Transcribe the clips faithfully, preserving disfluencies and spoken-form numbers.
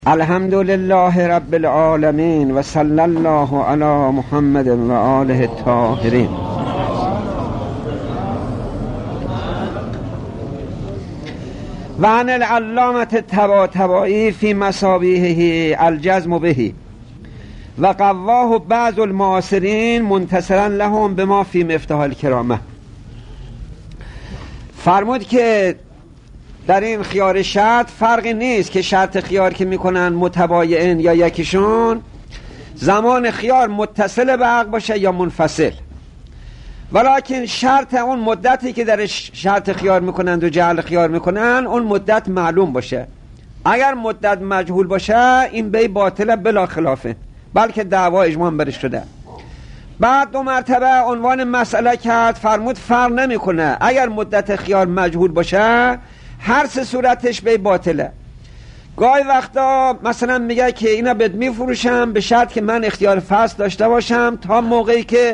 الحمد لله رب العالمین و صلی الله علی محمد و آله الطاهرین. و عن العلامة الطباطبایی فی مصابیحه الجزم به و قواه بعض المعاصرین منتصرا لهم بما فی مفتاح الکرامه. فرمود که در این خیار شرط فرقی نیست که شرط خیار که میکنن متباین یا یکیشون زمان خیار متصل به عقد باشه یا منفصل، ولیکن شرط اون مدتی که در شرط خیار میکنند و جعل خیار میکنن اون مدت معلوم باشه. اگر مدت مجهول باشه این بی باطله بلا خلافه، بلکه دعوا اجماع برش شده. بعد دو مرتبه عنوان مسئله کرد، فرمود فرق نمیکنه اگر مدت خیار مجهول باشه هر سه صورتش به باطله. گاهی وقتا مثلا میگه که اینا بهت میفروشم به شرط که من اختیار فصل داشته باشم تا موقعی که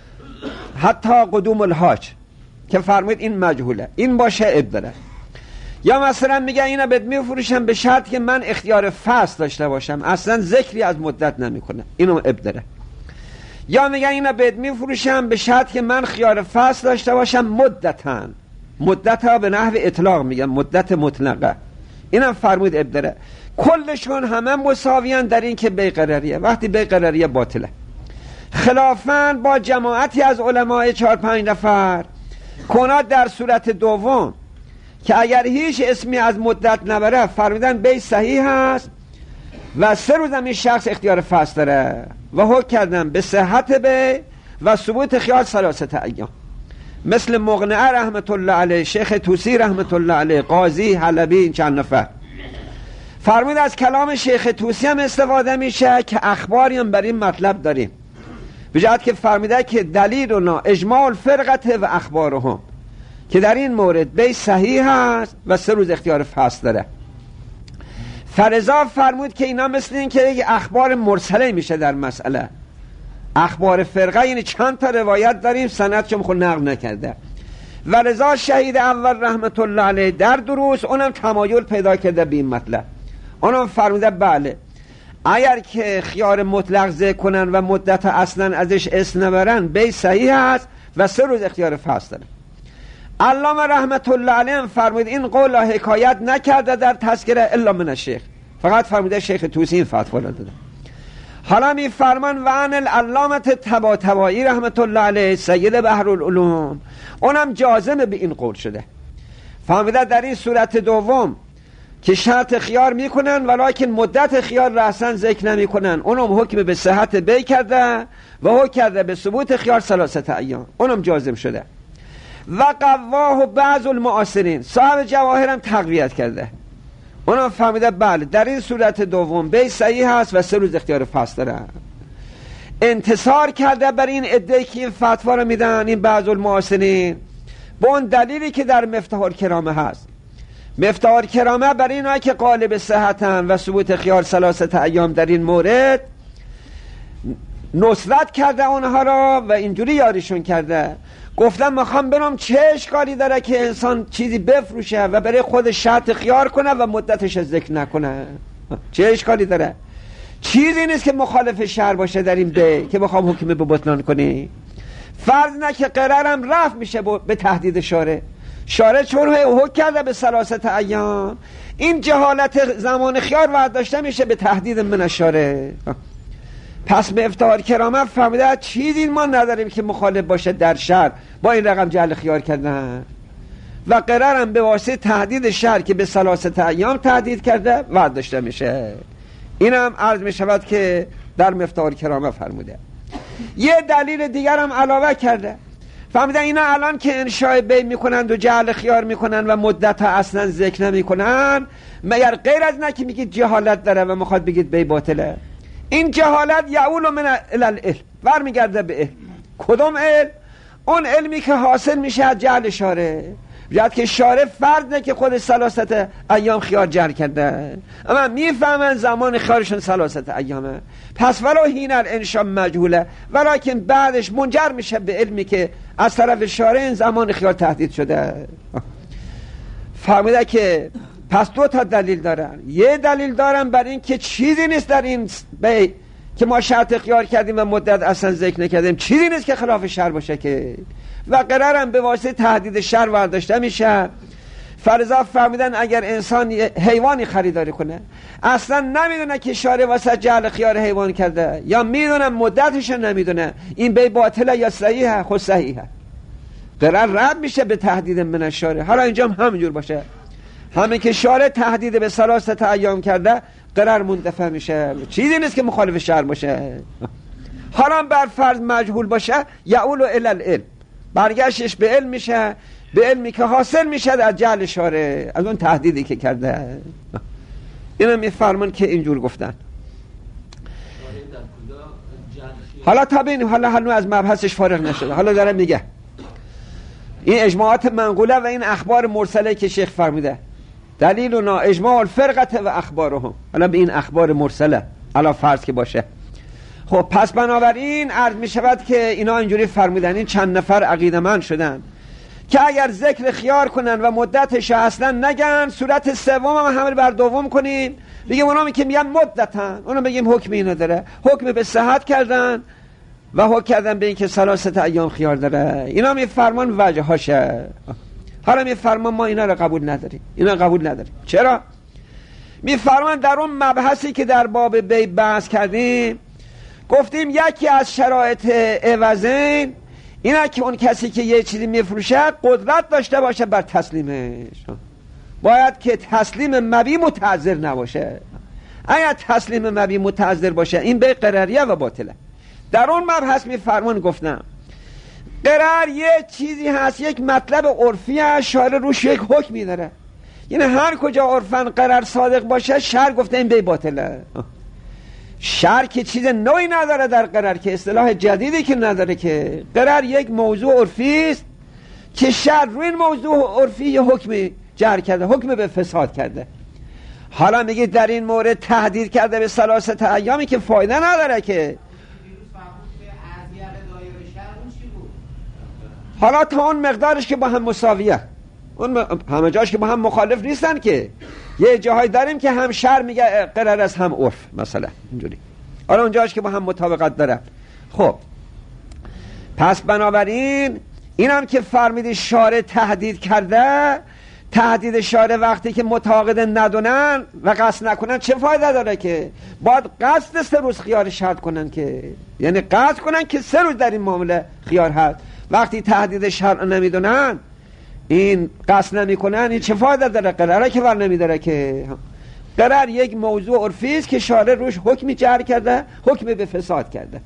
حتی قدوم الحاج، که فرمود این مجهوله، این باشه عیب داره. یا مثلا میگه اینا بهت میفروشم به شرط که من اختیار فصل داشته باشم، اصلا ذکری از مدت نمیکنه، اینو عیب داره. یا میگه اینا بهت میفروشم به شرط که من خیار فصل داشته باشم مدتاً، مدت ها به نحو اطلاق میگن مدت مطلقه، اینم فرمود عیب داره. کلشون همه مساویان در این که بی قراریه، وقتی بی قراریه باطله. خلافاً با جماعتی از علمای چهار پنج نفر کنات در صورت دوم که اگر هیچ اسمی از مدت نبره فرمودن بی صحیح هست و سه روز هم این شخص اختیار فصل داره و حکم کردن به صحت بی و ثبوت خیال ثلاثه ایام، مثل مقنعه رحمت الله علیه، شیخ طوسی رحمت الله علیه، قاضی حلبی، این چند نفر. فرمود از کلام شیخ طوسی هم استفاده میشه که اخباری هم بر این مطلب داریم، بجهت که فرمیده که دلیلنا اجماع الفرقه و اخبارهم، که در این مورد بی صحیح هست و سه روز اختیار فصل داره. فرضا فرمود که اینا مثل این که اخبار مرسله میشه در مسئله. اخبار فرقه یعنی چند تا روایت داریم سند چون خود نقل نکرده، و لذا شهید اول رحمت الله علیه در دروس اونم تمایل پیدا کرده به این مطلب. اونم فرموده بله اگر که خیار مطلق ذکر کنن و مدت اصلا ازش اسم نبرن بی صحیح است و سه روز اختیار فصل داره. علامه رحمت الله علیه فرمود این قول حکایت نکرده در تذکره الا من الشیخ، فقط فرموده شیخ طوسی این فتوا داده. حالا می فرمان و عن العلامة الطباطبایی رحمت الله علیه سید بحرالعلوم، اونم جازم به این قول شده. فهمیده در این صورت دوم که شرط خیار میکنن ولیکن مدت خیار را اصلا ذکر نمیکنن، اونم حکم به صحت بی کرده و حکم کرده به ثبوت خیار ثلاثه ایام، اونم جازم شده. و قواه بعض المعاصرین، صاحب جواهرم تقویت کرده، اونم فهمیده بله در این صورت دوم بی صحیح هست و سه روز اختیار فصل داره. انتصار کرده بر این ادعی که این فتوا رو میدن این بعض المعاصرین با اون دلیلی که در مفتاح الکرامه هست. مفتاح الکرامه بر اینه که قالب صحتن و ثبوت خیار ثلاثه ایام در این مورد نصرت کرده اونها را و اینجوری یاریشون کرده. گفتم میخوام برم چه اشکالی داره که انسان چیزی بفروشه و برای خود شرط خیار کنه و مدتش ذکر نکنه؟ چه اشکالی داره؟ چیزی نیست که مخالف شرع باشه در این به که بخوام حکم به بطلان کنی. فرض نه که قرارم رفع میشه به تهدید شارع. شارع چون حکم کرده به ثلاثه ایام، این جهالت زمان خیار برداشته میشه به تهدید من الشارع. پس به مفتاح الکرامه فهمیده چیزی ما نداریم که مخالف باشه در شرع با این رقم جعل خیار کردن و قرارم به واسطه تهدید شرع که به ثلاثه ایام تهدید کرده برداشته میشه. اینم عرض میشود که در مفتاح الکرامه فرموده. یه دلیل دیگر هم علاوه کرده، فهمیده اینا الان که انشاء بی میکنند و جعل خیار میکنن و مدت اصلا ذکر نمیکنن، مگر غیر از نه که میگید جهالت داره و میخواد بگید بی باطله؟ این جهالت یعول من العلم، برمیگرده به علم. کدوم علم؟ اون علمی که حاصل میشه از جعل شارع، جهت که شارع فرض نه که خود ثلاثه ایام خیار جعل کرده، اما میفهمن زمان خیارشون ثلاثه ایامه، پس ولو هینر انشاء مجهوله ولیکن بعدش منجر میشه به علمی که از طرف شارع زمان خیار تهدید شده. فهمیده که پس دو تا دلیل دارن. یه دلیل دارن برای این که چیزی نیست در این بی که ما شرط خیار کردیم و مدت اصلا ذکر نکردیم، چیزی نیست که خلاف شر باشه که، و قرارم به واسطه تهدید شر برداشته میشه. فرضا فرمیدن اگر انسان حیوانی خریداری کنه اصلا نمیدونه که شارع واسه جعل خیار حیوان کرده، یا میدونه مدتش نمیدونه، این بی باطله یا صحیحه؟ خود صحیحه، قرار رد میشه به تهدید من الشارع. حالا اینجا هم همینجور باشه، همین که شارع تهدید به ثلاثت ایام کرده قرار مندفع میشه، چیزی نیست که مخالف شرع باشه. حالا بر فرض مجهول باشه، یعول الی العلم، برگشتش به علم میشه، به علمی که حاصل میشه در جعل شارع از اون تهدیدی که کرده. اینو میفرمان که اینجور گفتن. حالا تا ببینیم، حالا هنوز از مبحثش فارغ نشده، حالا داره میگه این اجماعات منقوله و این اخبار مرسله که شیخ فرموده، دلیلنا اجماع الفرقه و اخبارهم. حالا به این اخبار مرسله علا فرض که باشه. خب پس بنابراین عرض می شود که اینا اینجوری فرمودن، این چند نفر عقیده‌مند شدن که اگر ذکر خیار کنن و مدتش اصلا نگن، صورت سوم هم حمل بر دوم کنیم، بگیم اونا که میگن مدتن، اونا بگیم حکمی نداره، حکم به صحت کردن و حکم کردن به این که ثلاثت ایام خیار داره. اینا میفرمان وجه هاشه. حالا میفرمان ما اینا رو قبول نداریم، اینا قبول نداریم. چرا؟ میفرمان در اون مبحثی که در باب بی بحث کردیم گفتیم یکی از شرایط عوضین اینه که اون کسی که یه چیزی میفروشه قدرت داشته باشه بر تسلیمش، باید که تسلیم مبی متعذر نباشه. اگر تسلیم مبی متعذر باشه این به قراریه و باطله. در اون مبحث میفرمان گفتم قرار یه چیزی هست، یک مطلب عرفی هست، شارع روش یک حکمی داره، یعنی هر کجا عرفن قرار صادق باشه شرع گفته این به باطله. شرع که چیز نوعی نداره در قرار، که اصطلاح جدیدی که نداره، که قرار یک موضوع عرفی است که شرع روی این موضوع عرفی یه حکمی جر کرده، حکم به فساد کرده. حالا میگه در این مورد تهدید کرده به ثلاثت ایامی که فایده نداره که. حالا تا اون مقدارش که با هم مساویه، اون همه جاش که با هم مخالف نیستن، که یه جاهای داریم که هم شرع میگه قرار است هم عرف مثلا اینجوری، حالا اون جاش که با هم مطابقت داره. خب پس بنابراین اینم که فرمیدی شارع تهدید کرده، تهدید شارع وقتی که متعاقد ندونن و قصد نکنن چه فایده داره؟ که باید قصد سه روز خیار شرط کنن، که یعنی قصد کنن که سه روز در این معامله خیار هست. وقتی تهدید شرع نمیدونن، این قصد نمی کنن، این چه فایده داره؟ قراره که ور نمیداره. که قرار یک موضوع عرفی است که شارع روش حکمی جر کرده، حکم به فساد کرده.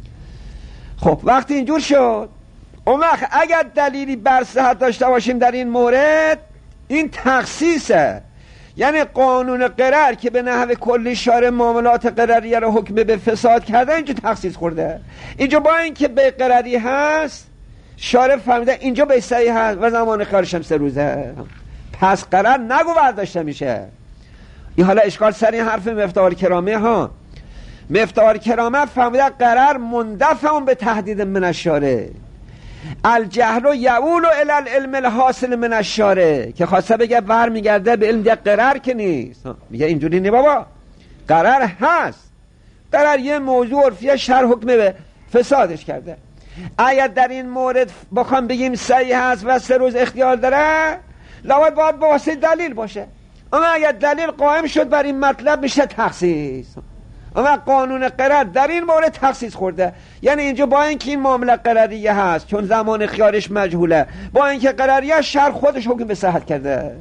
خب وقتی اینجور شد، اون وقت اگر دلیلی بر صحت داشته باشیم در این مورد، این تخصیصه، یعنی قانون قرار که به نحو کلی شارع معاملات قراریه رو حکم به فساد کرده، اینجا تخصیص خورده. اینجا با اینکه به قراری هست، شارع فهمیده اینجا به صحیح هست و زمان خیارش هم سه روزه، پس قرار نگو برداشته میشه. این حالا اشکال سر این حرف مفتاح کرامه ها. مفتاح کرامه فهمیده قرار مندفع به تهدید من الشارع، الجهل یعول الی العلم الحاصل من الشارع، که خواسته بگه بر میگرده به علم دیگه قرار که نیست. میگه اینجوری نی بابا، قرار هست، قرار یه موضوع عرفیه شرع حکم به فسادش کرده. اگر در این مورد بخوام بگیم صحیح هست و سه روز اختیار داره، لابد باید با واسه دلیل باشه. اما اگر دلیل قائم شد بر این مطلب میشه تخصیص. اما قانون قرار در این مورد تخصیص خورده، یعنی اینجا با اینکه این معامله قراریه هست چون زمان خیارش مجهوله، با اینکه قراریه شرع خودش حکم به صحت کرده.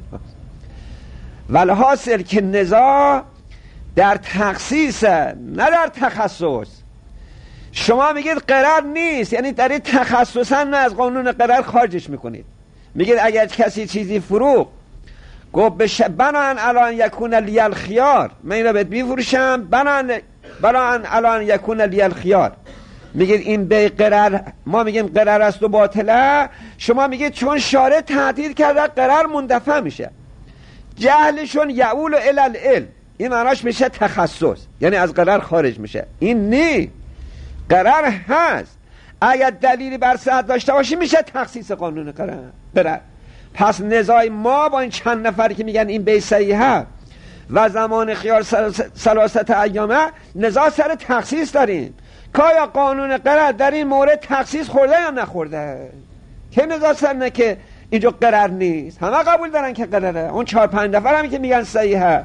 والحاصل که نزاع در تخصیص نه در تخصص. شما میگید قرار نیست، یعنی در این تخصصا نه از قانون قرار خارجش میکنید. میگید اگر کسی چیزی فروخت گفت بشه بنان الان یکون لیل خیار، من این رو بهت بیفروشم بنان بنان الان یکون لیل خیار، میگید این به قرار، ما میگیم قرار است و باطله، شما میگید چون شارع تهدید کرده قرار مندفع میشه، جهلشون یعول الی العلم، این معناش میشه تخصص، یعنی از قرار خارج میشه. این نی، قرار هست، اگر دلیلی بر صحت داشته باشی میشه تخصیص قانون قرار. پس نزاع ما با این چند نفر که میگن این بیت صحیحه و زمان خیار ثلاثت ایامه، نزاع سر تخصیص داریم که آیا قانون قرار در این مورد تخصیص خورده یا نخورده. که نزاع سر نه که اینجا قرار نیست، همه قبول دارن که قراره. اون چهار پنج نفر هم که میگن صحیحه،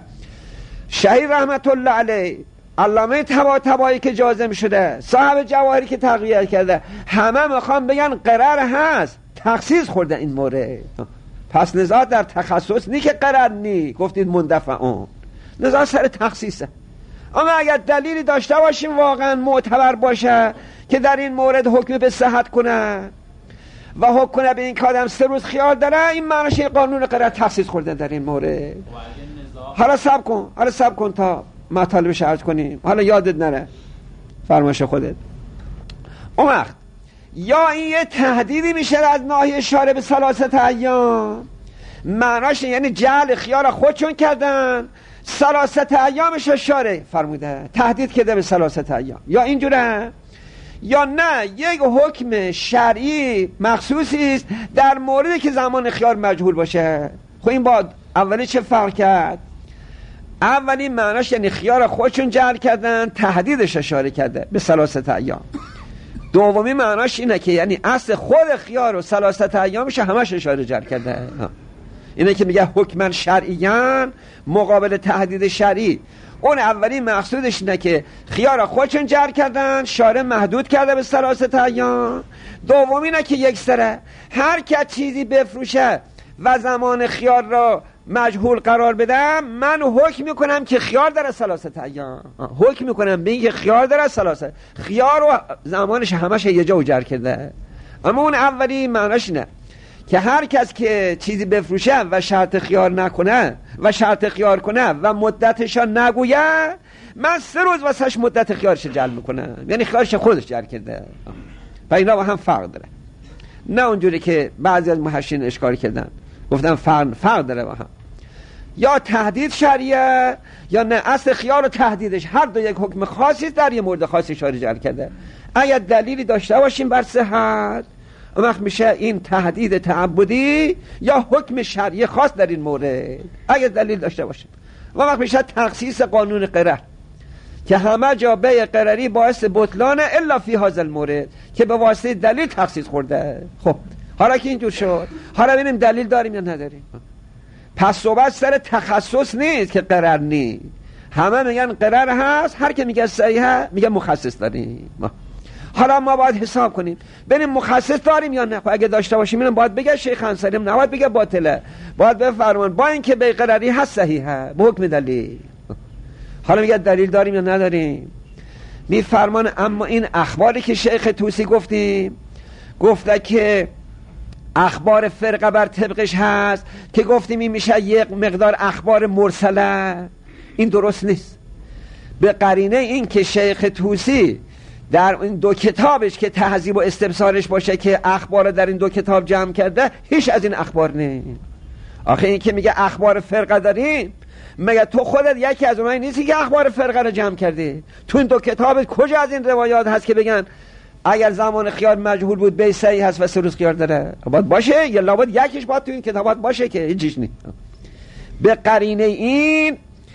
شهید رحمت الله علیه، علامه طباطبایی که جازم شده، صاحب جواهری که تقویت کرده، همه میخوان بگن قرار هست، تخصیص خورده این مورد. پس نزاع در تخصص نی که قرار نی، گفتید مندفعون، نزاع سر تخصیصه. اما اگر دلیلی داشته باشیم واقعا معتبر باشه که در این مورد حکم به صحت کنه و حکم کنه به این که آدم سه روز خیال داره، این معنیش این قانون قرار تخصیص خورده در این مورد. حالا صبر کن، حالا صبر کن تا مطالبش عرض کنیم، حالا یادت نره، فرمایش خودت. اون وقت یا این یه تهدیدی میشه از ناحیه شارع به ثلاثت ایام، معناش یعنی جعل خیار خودشون کردن، ثلاثت ایامش شارع فرموده تهدید کرده به ثلاثت ایام، یا اینجوره یا نه یک حکم شرعی مخصوصی است در موردی که زمان خیار مجهول باشه. خب این با اولی چه فرق کرد؟ اولی معناش یعنی خیار خودشون جعل کردن، تهدیدش اشاره کرده به ثلاثت ایام. دومی معناش اینه که یعنی اصل خود خیار و ثلاثت ایامش همش اشاره جعل کرده. اینه که میگه حکما شرعیان مقابل تهدید شرعی. اون اولی مقصودش اینه که خیار خودشون جعل کردن، شارع محدود کرده به ثلاثت ایام. دومی اینه که یک سره هر که چیزی بفروشه و زمان خیار را مجهول قرار بدم، من حکم میکنم که خیار داره ثلاثت ایام، حکم میکنم به این که خیار داره ثلاثت، خیار و زمانش همش یه جا جر کرده. اما اون اولی معناش اینه که هر کس که چیزی بفروشه و شرط خیار نکنه و شرط خیار کنه و مدتش نگویه، من سه روز واسش مدت خیارش جلب میکنم، یعنی خیارش خودش جر کرده. و اینا با هم فرق داره، نه اونجوری که بعضی از محشرین اشکال کردن گفتن فرق, فرق داره با هم. یا تهدید شرعیه یا نه اصل خیار و تهدیدش هر دو یک حکم خاصی در یه مورد خاصی شارع جعل کرده. اگر دلیلی داشته باشیم بر صحت، اون وقت میشه این تهدید تعبدی یا حکم شرعی خاص در این مورد، اگر دلیل داشته باشیم. اون وقت میشه تخصیص قانون قرار که همه جا بیع قراری باعث بطلانه الا فی هذا المورد که به واسطه دلیل تخصیص خورده. خب حالا که اینجور شد، حالا ببینیم دلیل داریم یا نداریم. پس صحبت سر تخصص نیست که قرار نیست، همه میگن قرار هست، هر که میگه صحیحه میگه مخصص داریم. حالا ما باید حساب کنیم ببینیم مخصص داریم یا نه. خب اگه داشته باشیم اینم باید بگه شیخ انصاری، نباید بگه باطله، باید بفرمان با اینکه به قراری هست صحیحه به حکم دلیل. حالا میگه دلیل داریم یا نداریم. میفرمان اما این اخباری که شیخ طوسی گفتیم، گفته که اخبار فرقه بر طبقش هست که گفتیم این میشه یک مقدار اخبار مرسله، این درست نیست. به قرینه این که شیخ طوسی در این دو کتابش که تهذیب و استبصارش باشه که اخبار در این دو کتاب جمع کرده، هیچ از این اخبار نیست. آخه این که میگه اخبار فرقه داریم، مگه تو خودت یکی از اونایی نیستی که اخبار فرقه رو جمع کردی؟ تو این دو کتاب کجا از این روایات هست که بگن اگر زمان خیار مجهول بود بی صحیح هست و سه روز خیار داره؟ باید باشه یا لابد یکیش باید تو این کتابات باشه که هیچیش نیست. به قرینه این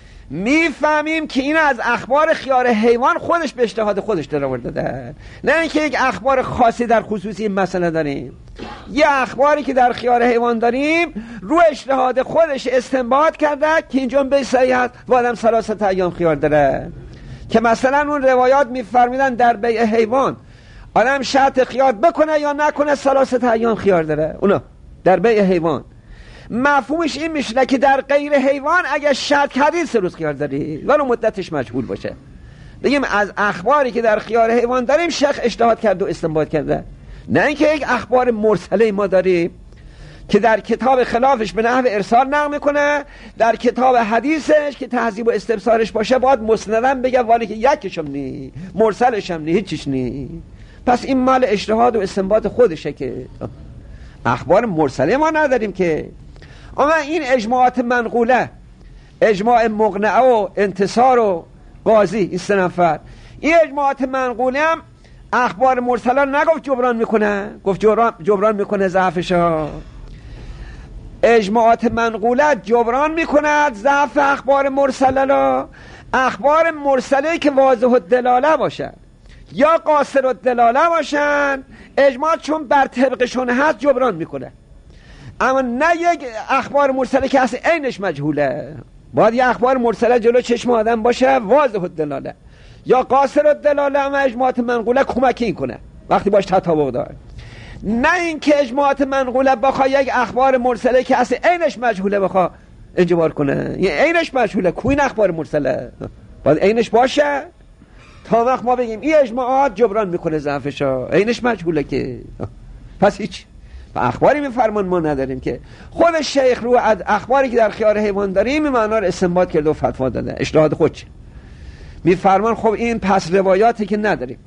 میفهمیم که این از اخبار خیار حیوان خودش به اجتهاد خودش در آورده ده، نه اینکه یک اخبار خاصی در خصوصی این مسئله داریم. یه اخباری که در خیار حیوان داریم رو اجتهاد خودش استنباط کرده که اینجا به صحیح هست و آدم ثلاثت ایام خیار داره. که مثلا اون روایات میفرمیدن در بیع حیوان آدم شرط خیار بکنه یا نکنه ثلاثت ایام خیار داره، اونا در بیع حیوان. مفهومش این میشه که در غیر حیوان اگر شرط کردی سه روز خیار داری ولو مدتش مجهول باشه. بگیم از اخباری که در خیار حیوان داریم شیخ اجتهاد کرد و استنباط کرده، نه اینکه یک اخبار مرسله ما داریم که در کتاب خلافش به نحو ارسال نقل میکنه، در کتاب حدیثش که تهذیب و استبصارش باشه باید مسندن بگه ولی که یکیشم نی، مرسلشم نی، هیچیش نی. پس این مال اجتهاد و استنباط خودشه که اخبار مرسله ما نداریم که. اما این اجماعات منقوله، اجماع مقنعه و انتصار و قاضی، این سه نفر، این اجماعات منقوله هم اخبار مرسله نگفت جبران میکنه، گفت جبران, جبران میکنه ضعفشا. اجماعات منقوله جبران میکند ضعف اخبار مرسله را. اخبار مرسله که واضح الدلاله باشن یا قاصر الدلاله باشن، اجماع چون بر طبقشون هست جبران میکنه. اما نه یک اخبار مرسله که اصلا عینش مجهوله، باید یه اخبار مرسله جلو چشم آدم باشه واضح الدلاله، یا قاصر الدلاله اما اجماعات منقوله کمکی این کنه وقتی باش تطابق داره. نه اینکه اجماعات منقوله بخواه یک اخبار مرسله که اصلا عینش مجهوله بخواه اجبار کنه. یه عینش مجهوله، کوین اخبار مرسله باید عینش باشه تا وقت ما بگیم این اجماعات جبران میکنه ضعفشا. عینش مجهوله که پس هیچ اخباری میفرمان ما نداریم که خود شیخ رو از اخباری که در خیار حیوان داریم این معنا رو استنباط کرده و فتوا داده، اجتهاد خودشه. میفرمان خب این پس روایاتی که نداریم،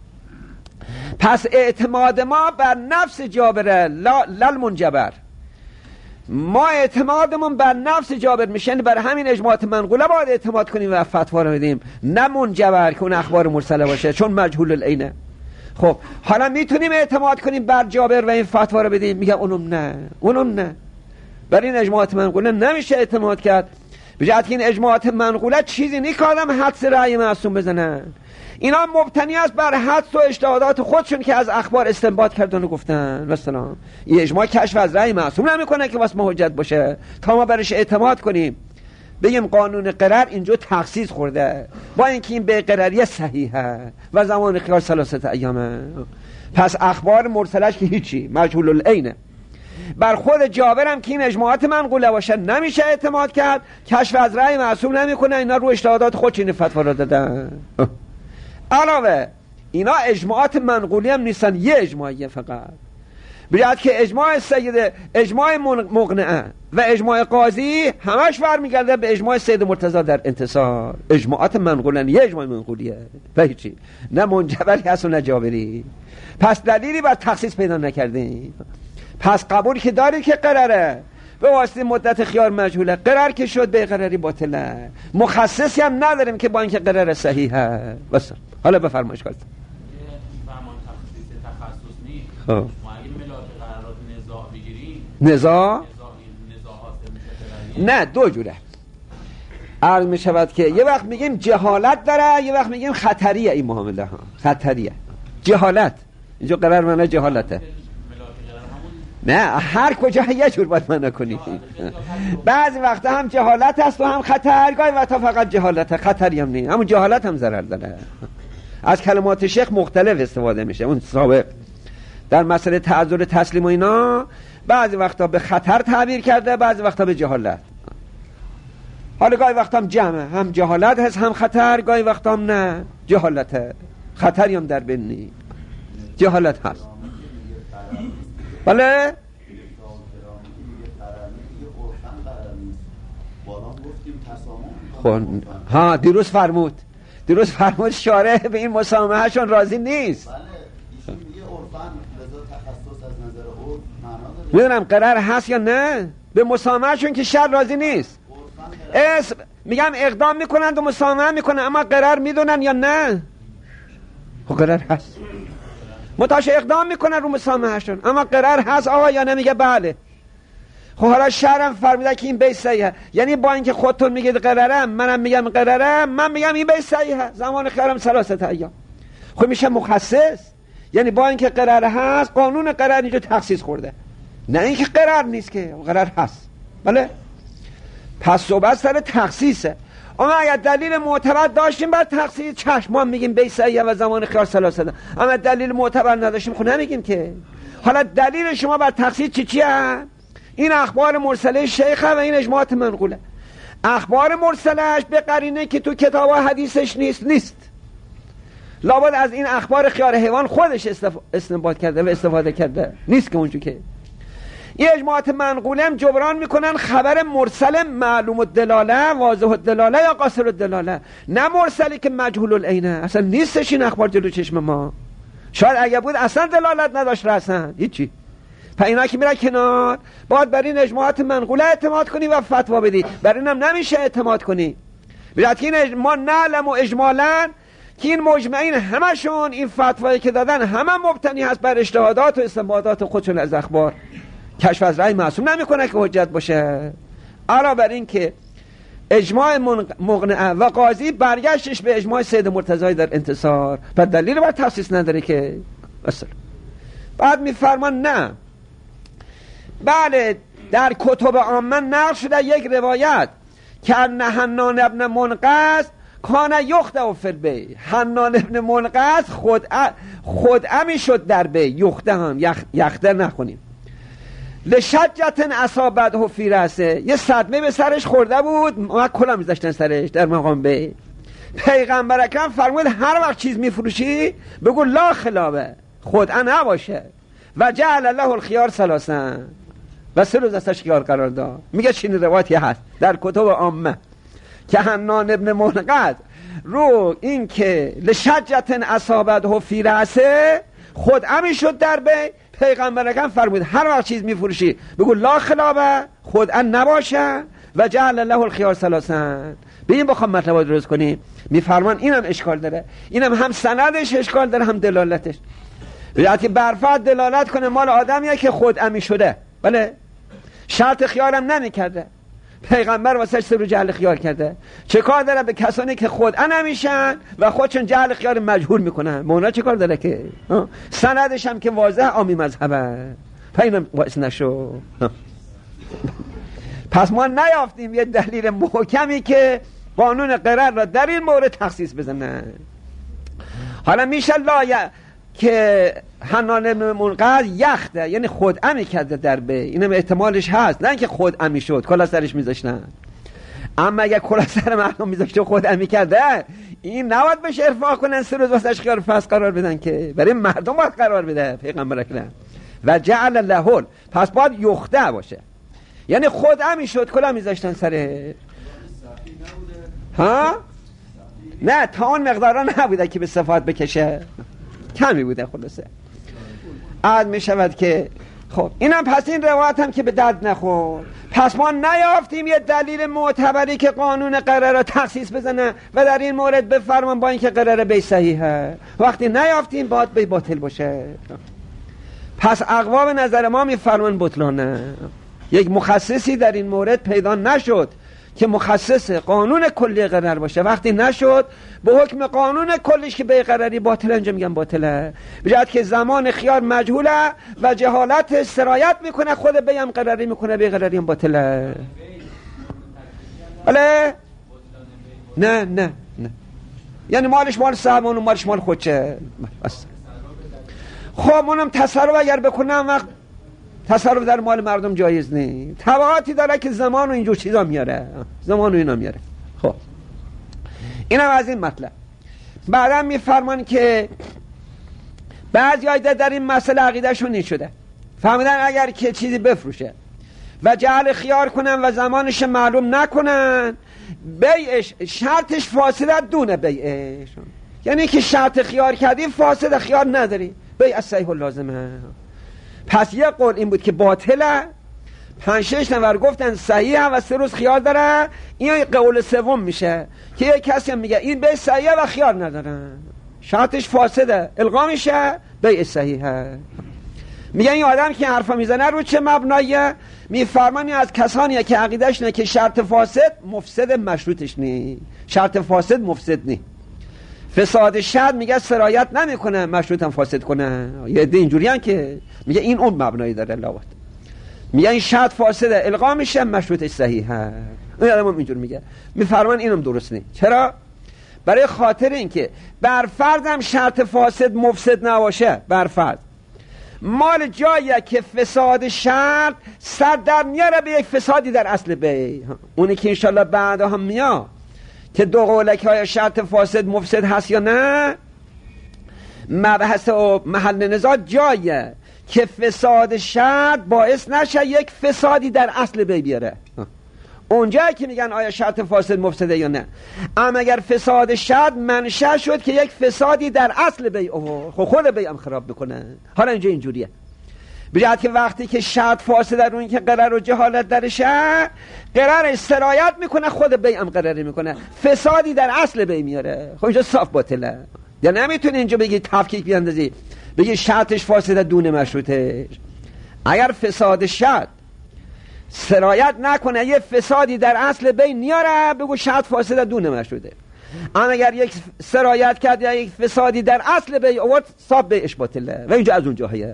پس اعتماد ما بر نفس جابره لا للمنجبر، ما اعتمادمون بر نفس جابر میشه، بر همین اجماعات منقوله باید اعتماد کنیم و فتوا رو بدیم، نه منجبر که اون اخبار مرسله باشه چون مجهول العینه. خب حالا میتونیم اعتماد کنیم بر جابر و این فتوا رو بدیم؟ میگم اونم نه، اونم نه، بر این اجماعات منقوله نمیشه اعتماد کرد، بجهت که این اجماعات منقوله چیزی نیست که آدم حدس رأی معصوم بزنن. اینا مبتنی است بر حدس و اجتهادات خودشون که از اخبار استنباط کردن و گفتن مثلا این اجماع کشف از رأی معصوم نمیکنه که واسه ما حجت باشه تا ما برش اعتماد کنیم بگیم قانون قرار اینجا تخصیص خورده با اینکه این به قراری صحیحه و زمان خیال ثلاثت ایامه. پس اخبار مرسلش که هیچی مجهول العینه. بر خود جابرم که این اجماعات منقوله باشه نمیشه اعتماد کرد، کشف از رأی معصوم نمیکنه، اینا رو اجتهادات خودش این فتوا را دادن. علاوه اینا اجماعات منقولی هم نیستن، یه اجماعیه فقط، بیاد که اجماع سید اجماع مقنعه و اجماع قاضی همش برمیگرده به اجماع سید مرتضی در انتصار. اجماعات منقولن، یه اجماع منقولیه و هیچی، نه منجبری هست و نه جابری. پس دلیلی بر تخصیص پیدا نکردیم. پس قبول که دارید که قراره به واسطه مدت خیار مجهوله، قرار که شد به قراری باطله، مخصصی هم نداریم که با اینکه قرار صحیحه. بس حالا بفرمایش کنید. فرمان تخصیص تخصص نیست. خب ما اگه ملاک قرارات نزاع بگیریم، نزاع نزاع نه دو جوره عرض می شود که یه وقت میگیم جهالت داره، یه وقت میگیم خطریه. این معامله ها خطریه، جهالت اینجا قرار منه جهالته، نه هر کجا یه جور باید منع کنی. بعضی وقتا هم جهالت هست و هم خطر، گاهی وقتا فقط جهالت، خطری هم نیست. همون جهالت هم ضرر داره. از کلمات شیخ مختلف استفاده میشه. اون سابق در مسئله تعذر تسلیم و اینا بعضی وقتا به خطر تعبیر کرده، بعضی وقتا به جهالت. حالا گاهی وقتا هم جمعه، هم جهالت هست هم خطر، گاهی وقتا هم نه جهالته، خطری هم در بین نیست، جهالت هست. بله خب ها دیروز فرمود دیروز فرمود شارع به این مسامحهشون راضی نیست. بله ایشون میگه عرفاً رضا تخصص از نظر عرف معنا داره. میدونم قرار هست یا نه به مسامحهشون که شر راضی نیست. اسم میگم اقدام میکنند و مسامحه میکنن، اما قرار میدونن یا نه؟ خب قرار هست، متاش اقدام میکنن رو مسامحهشون، اما قرار هست آقا یا نمیگه بله. خب حالا شرم فرمیده که این بیت صحیحه، یعنی با اینکه خودتون میگید قرارم منم میگم قرارم، من میگم این بیت صحیحه، زمان خیارم ثلاثت ایام. خب میشه مخصص، یعنی با اینکه قرار هست قانون قرار اینجا تخصیص خورده، نه اینکه قرار نیست که قرار هست. بله پس صحبت سر تخصیصه. اما اگر دلیل معتبر داشتیم بر تخصیص چشم ما میگیم بیت صحیحه و زمان خیار ثلاثت، اما دلیل معتبر نداشتیم خب نمیگیم که. حالا دلیل شما بر تخصیص چی چیه؟ این اخبار مرسله شیخه و این اجماعات منقوله. اخبار مرسلهش به قرینه که تو کتاب و حدیثش نیست نیست لابد از این اخبار خیار حیوان خودش استف... استنباط کرده و استفاده کرده، نیست که اونجور که این اجماعات منقوله هم جبران میکنن خبر مرسل معلوم الدلاله، واضح الدلاله یا قاصر الدلاله، نه مرسلی که مجهول العینه، اصلا نیستش این اخبار جلو چشم ما. شاید اگه بود اصلا دلالت نداشت رسن هیچی. پس اینا که میره کنار باید بر این اجماعات منقوله اعتماد کنی و فتوا بدی، بر اینم نمیشه اعتماد کنی. بیاد که این ما نعلم و اجمالاً که این مجمعین همشون این فتوایی که دادن همه مبتنی هست بر اجتهادات و استنباطات خودشون از اخبار کشف از رأی معصوم نمیکنه که حجت باشه. علاوه بر این که اجماع مقنعه و قاضی برگشتش به اجماع سید مرتضی در انتصار و دلیل بر تخصیص نداره که اصلا. بعد میفرمان نه، بله در کتب عامه نقل شده یک روایت که حنان ابن منقذ کان یخته فی البیع، حنان ابن منقذ خود خودعه شد در بیع، یخته هم یخ... یخته نخونیم، لشجت اصابته فی رأسه، یه صدمه به سرش خورده بود، ما کلا میذاشتن سرش در مقام بیع. پیغمبر اکرم فرمود هر وقت چیز میفروشی بگو لا خلابه، خودعه نباشه. و جعل له الخيار ثلاثا، و سه روز ازش خیار قرار داد. میگه چنین روایتی هست در کتب عامه که حنان ابن منقذ رو این که لشجت اصابته فی رأسه خودعه میشد در بیع، پیغمبر اکرم فرمود هر وقت چیز میفروشی بگو لا خلابه، خودعه نباشه. و جعل له الخيار ثلاثا. ببین بخوام مطلب درست کنیم میفرمان اینم اشکال داره، اینم هم سندش اشکال داره هم دلالتش. یعنی برفت دلالت کنه مال آدمیه که خودعه شده، بله شرط خیارم نمیکرده، پیغمبر واسه سر جعل خیار کرده. چه کار داره به کسانی که خودعه نمیشن و خودشون جعل خیار مجبور میکنن؟ مونا چه کار داره که سندش هم که واضح عامی مذهبه، اینم باعث نشو. پس ما نیافتیم یه دلیل محکمی که قانون قرار را در این مورد تخصیص بزنه. حالا میشه لایه که حنان بن منقذ یخته، یعنی خودعه میکرده در بیع، اینم احتمالش هست، نه اینکه خودعه میشد کلا سرش میذاشتن. اما اگه کلا سر مردم میذاشته خودعه میکرده، این نباید بهش ارفاع کنن سه روز واسش خیار فصل قرار بدن، که برای مردم باید قرار بده پیغمبر اکرم. و جعل له، پس باید یخته باشه، یعنی خودعه میشد کلا میذاشتن سرش. ها نه تا اون مقدارا نبوده که به صفات بکشه، کمی بوده خلاصه. عاد می شود که خب اینم پس این روایت هم که به درد نخور. پس ما نیافتیم یه دلیل معتبری که قانون قرار را تخصیص بزنه و در این مورد بفرمان با اینکه قرار بی صحیحه. وقتی نیافتیم باید بی باطل باشه. پس اقوام نظر ما میفرمان بطلانه. یک مخصصی در این مورد پیدا نشد که مخصص قانون کلی قرار باشه. وقتی نشد به حکم قانون کلیش که به قراری باطل انجام میگن باطله، بجهت که زمان خیار مجهوله و جهالت سرایت میکنه، خود بیم قراری میکنه، به قراری هم باطله. بله نه نه نه یعنی مالش مال صاحبان و مالش مال خودشه. بس خب اونم تصرف اگر بکنم وقت تصرف در مال مردم جایز نیست، تبعاتی داره که زمان و اینجور چیزا میاره، زمان و اینا میاره. خب اینم از این مطلب. بعدم میفرمان که بعضی آیده در این مسئله عقیدهشون این شده، فهمیدن اگر که چیزی بفروشه و جعل خیار کنن و زمانش معلوم نکنن، بیعش شرطش فاسده دونه بیعش، یعنی که شرط خیار کردی فاسد خیار نداری، بیع از صحیح لازمه. پس یه قول این بود که باطله، پنج شش نفر گفتن صحیحه و سه روز خیار داره. این قول سوم میشه که یه کسی میگه این بیع صحیحه و خیار نداره، شرطش فاسده، الغا میشه، بیع صحیحه. میگن این آدم که حرفا میزنه رو چه مبنایه؟ میفرمانی از کسانیه که عقیدهش نه که شرط فاسد مفسد مشروطش نی، شرط فاسد مفسد نی. فساد شرط میگه سرایت نمیکنه مشروطم فاسد کنه. یه عده اینجوریان که میگه این اون مبنایی داره لاوت، میگه این شرط فاسده، الغا میشه، مشروطش صحیحه. اون آدم هم اینجور میگه. میفرمان اینم درست نی. چرا؟ برای خاطر اینکه بر فرض هم شرط فاسد مفسد نباشه، بر فرض مال جاییه که فساد شرط سر در میاره به یک فسادی در اصل بیع، اونی که انشالله بعدا هم میاد که دو قولک های شرط فاسد مفسد هست یا نه. مبحث و محل نزاع جاییه که فساد شرط باعث نشه یک فسادی در اصل بیع بیاره، اونجایی که میگن آیا شرط فاسد مفسده یا نه. اما اگر فساد شرط منشأ شد که یک فسادی در اصل بیع خب خود بیع هم خراب بکنه. حالا اینجا اینجوریه، بجهت که وقتی که شرط فاسده رو این که قرار و جهالت درشه، قرار سرایت میکنه، خود بیع هم قراری میکنه، فسادی در اصل بیع میاره. خب اینجا صاف باطله. یا نمیتونی اینجا بگی تفکیک بیاندازی بگی شرطش فاسده دون مشروطش. اگر فساد شد سرایت نکنه یه فسادی در اصل بین نیاره، بگو شرط فاسد دون مشروطه. اما اگر یک سرایت کرد یا یک فسادی در اصل بین آورد، صاحب بیعش باطله و اینجا از اون جاهیه.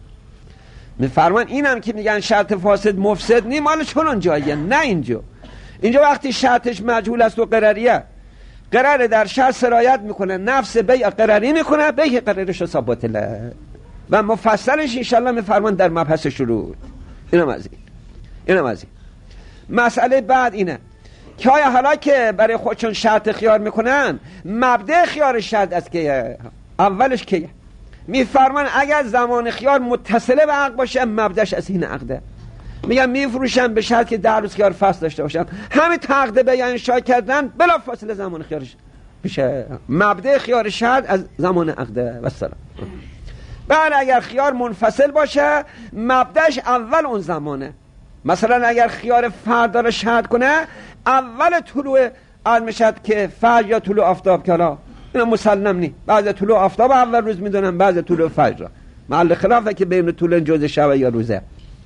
میفرمان اینم که میگن شرط فاسد مفسد نی، مال چون جاییه، نه اینجا. اینجا وقتی شرطش مجهول است و قراریه، قرار در شرط سرایت میکنه، نفس بیع قراری میکنه، بیع قرارش حساب باطله و مفصلش انشالله میفرمان در مبحث شروط. اینم از این اینم از این مسئله بعد اینه که آیا حالا که برای خودشون شرط خیار میکنن، مبدأ خیار شرط است که اولش که میفرمان اگر زمان خیار متصله به عقد باشه، مبدأش از این عقده. میگن میفروشن به شرط که ده روز خیار فصل داشته باشن، همین عقد بیع انشاء کردن بلا فاصله زمان خیارش میشه. مبدأ خیار شرط از زمان عقده و السلام. بعد اگر خیار منفصل باشه، مبدأش اول اون زمانه. مثلا اگر خیار فردا رو شرط کنه، اول طلوع علم شد که فجر یا طلوع آفتاب کلا، اینا مسلم نی. بعضی طلوع آفتاب اول روز میدونن، بعضی طلوع فجر. محل خلافه که بین طلوع جزء شب یا روزه.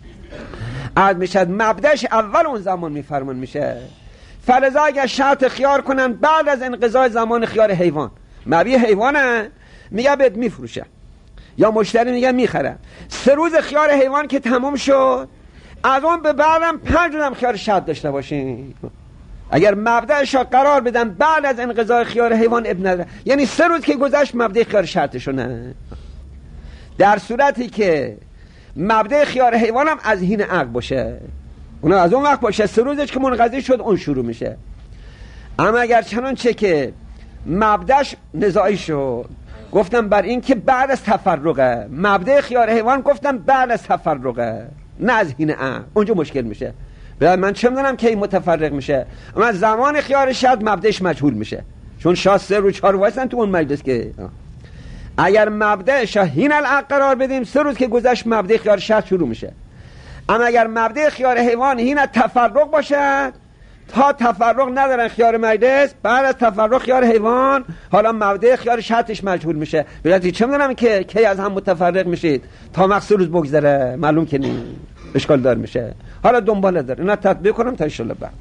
علم شد مبدأش اول اون زمان میفرمان میشه. فلذا اگر شرط خیار کنن بعد از انقضای زمان خیار حیوان، مبیع حیوانه، میگه بهت میفروشه یا مشتری میگه میخره. سه روز خیار حیوان که تمام شد، از اون به بعدم پنج روزم خیار شرط داشته باشین. اگر مبدأش قرار بدن بعد از انقضای خیار حیوان ابن نداره، یعنی سه روز که گذشت مبدأ خیار شرطشونه. در صورتی که مبدأ خیار حیوانم از هین عقد باشه، اونا از اون وقت باشه، سه روزش که منقضی شد اون شروع میشه. اما اگر چنانچه که مبدأش نزاعی شد، گفتم بر این که بعد از تفرقه، مبدأ خیار حیوان گفتم بعد از تفرقه، نه از هین عقد، اونجا مشکل میشه. من چه میدونم که این متفرق میشه، اما زمان خیار شرط مبدأش مجهول میشه، چون شاه سه رو چهار وایسن تو اون مجلس. که اگر مبدأش هین العقد قرار بدیم، سه روز که گذشت مبدأ خیار شرط شروع میشه. اما اگر مبدأ خیار حیوان هین تفرق باشه، تا تفرق ندارن خیار مجلس، بعد از تفرق خیار حیوان، حالا مبدأ خیار شرطش مجهول میشه. بگید چه میدونم که کی از هم متفرق میشید، تا مقصد روز بگذره معلوم که نی، اشکال دار میشه. حالا دنباله داره، اینا تطبیق کنم تا انشالله بعد.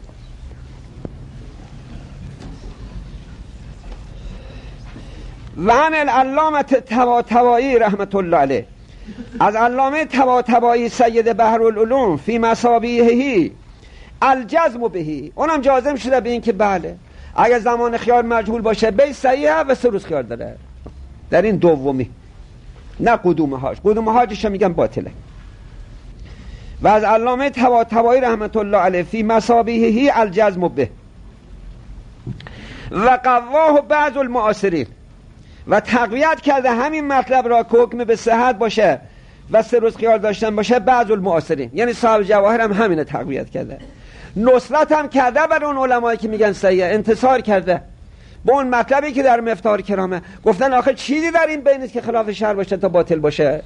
و عن العلامة طباطبایی رحمت الله علیه، از علامه طباطبایی سید بحرالعلوم فی مصابیحه الجزم بهی، اونم جازم شده به این که بله اگر زمان خیار مجهول باشه بی صحیحه و سه روز خیار داره. در این دومی، نه قدومه هاش، قدومه هاش میگن باطله. و از علامه طباطبایی رحمت الله علیه فی مصابیحه الجزم به و قواه بعض المعاصرین، و تقویت کرده همین مطلب را که حکم به صحت باشه و سه روز خیار داشتن باشه بعض المعاصرین، یعنی صاحب جواهر هم همینه تقویت کرده. نصرت هم کرده بر اون علمایی که میگن صحیحه، انتصار کرده با اون مطلبی که در مفتاح الکرامه گفتن آخه چیزی در این بین است که خلاف شرع باشه تا باطل باشه.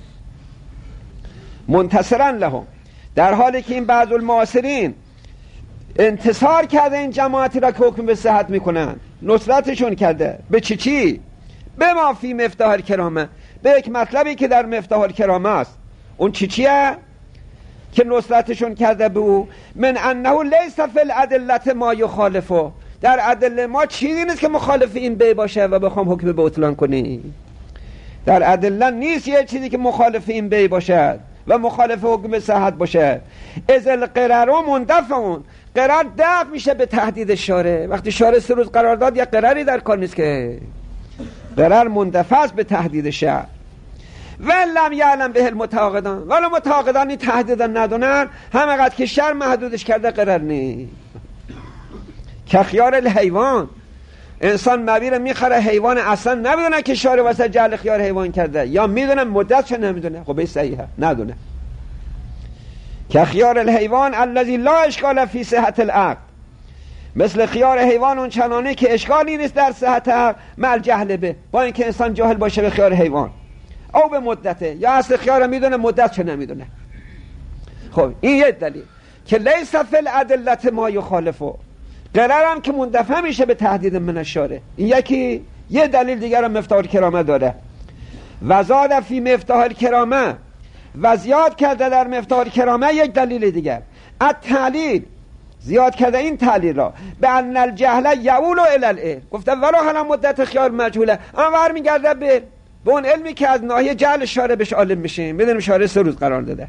منتصرا لهم، در حالی که این بعض المعاصرین انتصار کرده این جماعتی را که حکم به صحت میکنن، نصرتشون کرده به چی چی؟ به ما فی مفتاح الکرامه، به یک مطلبی که در مفتاح الکرامه است. اون چی چیه که نصرتشون کرده به او؟ من انه لیس فی الادله ما یخالفه، در ادله ما چیزی نیست که مخالف این بی باشه و بخوام حکم به اطلان کنی. در ادله نیست یه چیزی که مخالف این بی باشه و مخالف حکم به صحت باشه. از القرار و مندفعون، قرار دفع میشه به تهدید شارع. وقتی شارع سه روز قرار داد یا قراری در کار نیست که، قرار مندفع است به تهدید شرع. ولم یعلم به المتعاقدان، ولی متعاقدانی تهدید ندونن، همینقدر که شرع محدودش کرده قرار نی. که خیار الحیوان، انسان مبیر میخره حیوان اصلا نمیدونه که شارع واسه جعل خیار حیوان کرده، یا میدونه مدتش نمیدونه، خب این صحیحه ندونه. که خیار الحیوان الذی لا اشکال فی صحت العقد، مثل خیار حیوان اون چنانه که اشکالی نیست در صحت عقد مع الجهل به، با اینکه انسان جاهل باشه به خیار حیوان، او به مدته، یا اصل خیار میدونه مدت چه نمیدونه. خب این یه دلیل که لیس فی الادله ما یخالفه، قرارم که مندفع میشه به تهدید من الشارع. این یکی یه دلیل دیگر هم مفتاح الکرامه داره. و زاد فی مفتاح الکرامه و زیاد کرده در مفتاح کرامه یک دلیل دیگر، التعلیل، زیاد کرده این تعلیل را به ان الجهل یعول الی العلم، گفته ولو حالا مدت خیار مجهوله اما برمیگرده به به اون علمی که از ناحیه جهل شارع بهش عالم میشیم. بدونیم شارع سه روز قرار داده.